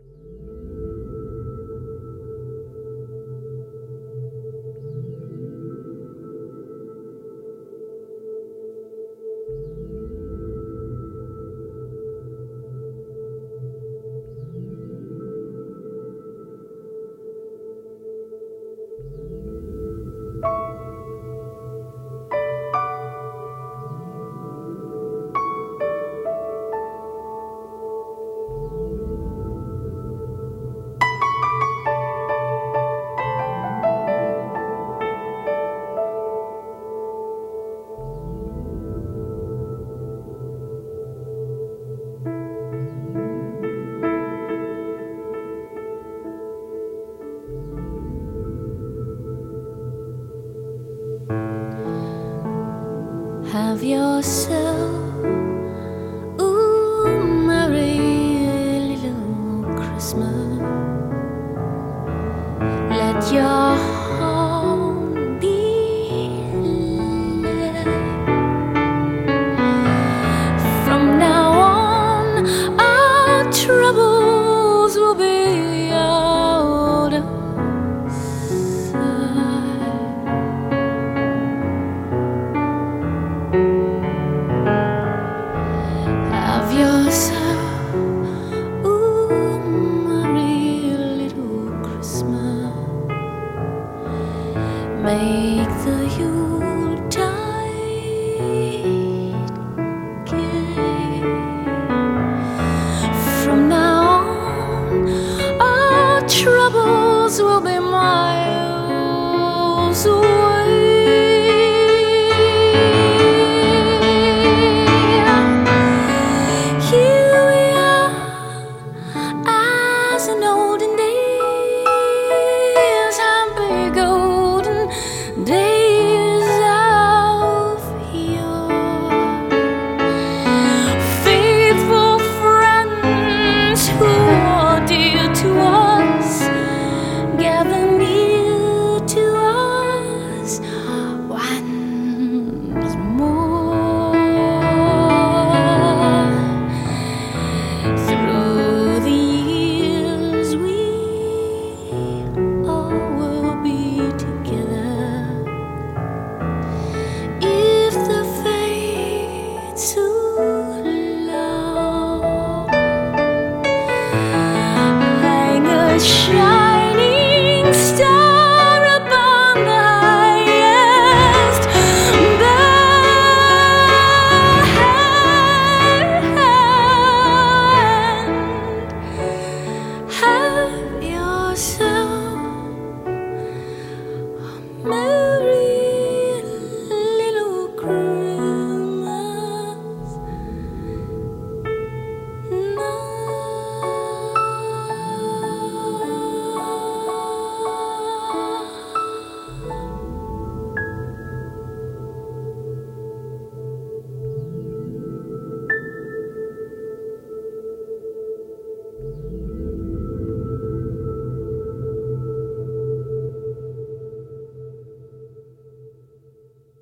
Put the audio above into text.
Have yourself, ooh, merry little Christmas. Let your heart be light. From now on, our troubles will be out of sight. Have yourself, ooh, merry little Christmas. Make the Yuletide gay. From now on, our troubles will be miles away. Here we are, as in olden days, happy golden days of yore. Faithful friends who are dear to us, gather near to us once more. Through the years we all will be together. If the fates who love hang a shadow